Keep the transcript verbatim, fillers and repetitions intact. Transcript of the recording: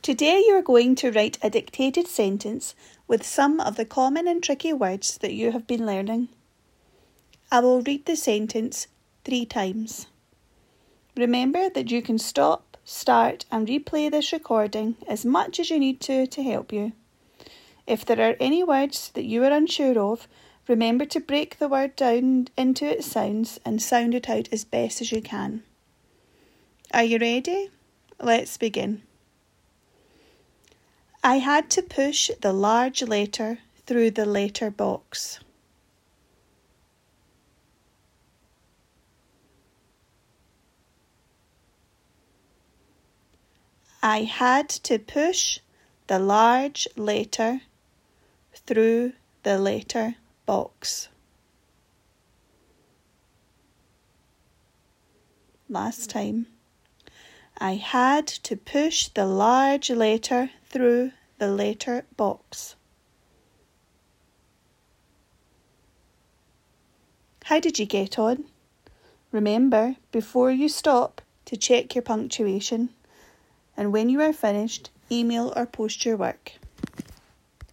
Today you are going to write a dictated sentence with some of the common and tricky words that you have been learning. I will read the sentence three times. Remember that you can stop, start and replay this recording as much as you need to to help you. If there are any words that you are unsure of, remember to break the word down into its sounds and sound it out as best as you can. Are you ready? Let's begin. I had to push the large letter through the letter box. I had to push the large letter through the letter box. Last time. I had to push the large letter through the letter box. How did you get on? Remember, before you stop, to check your punctuation. And when you are finished, email or post your work.